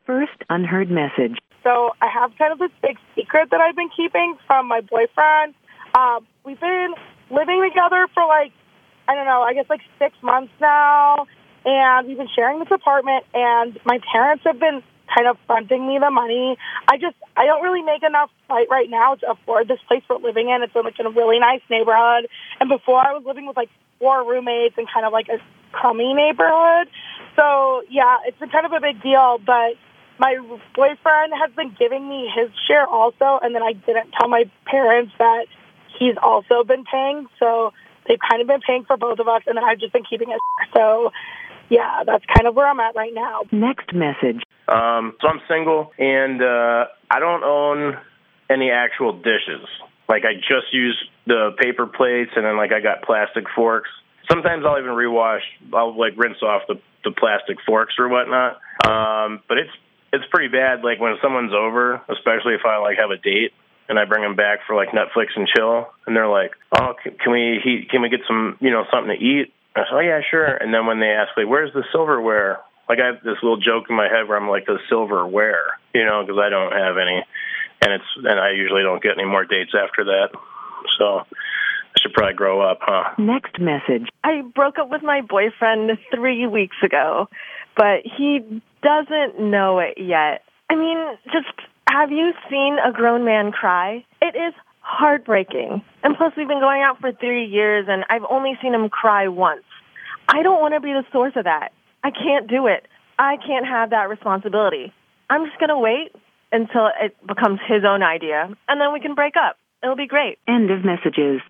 First unheard message. So I have kind of this big secret that I've been keeping from my boyfriend. We've been living together for I guess 6 months now, and we've been sharing this apartment, and my parents have been kind of fronting me the money. I don't really make enough right now to afford this place we're living in. It's in a really nice neighborhood, and before I was living with 4 roommates in kind of a crummy neighborhood. So yeah, it's been kind of a big deal, but my boyfriend has been giving me his share also, and then I didn't tell my parents that he's also been paying, so they've kind of been paying for both of us, and then I've just been keeping it. So yeah, that's kind of where I'm at right now. Next message. So I'm single, and I don't own any actual dishes. I just use the paper plates, and then I got plastic forks. Sometimes I'll even I'll rinse off the plastic forks or whatnot. But it's pretty bad. When someone's over, especially if I have a date and I bring them back for Netflix and chill, and they're like, "Oh, can we get some something to eat?" I say, "Oh yeah, sure." And then when they ask "Where's the silverware?" I have this little joke in my head where I'm the silverware, because I don't have any, and I usually don't get any more dates after that. So I should probably grow up, huh? Next message. I broke up with my boyfriend 3 weeks ago, but he doesn't know it yet. I mean, have you seen a grown man cry? It is heartbreaking. And plus, we've been going out for 3 years, and I've only seen him cry once. I don't want to be the source of that. I can't do it. I can't have that responsibility. I'm just going to wait until it becomes his own idea, and then we can break up. It'll be great. End of messages.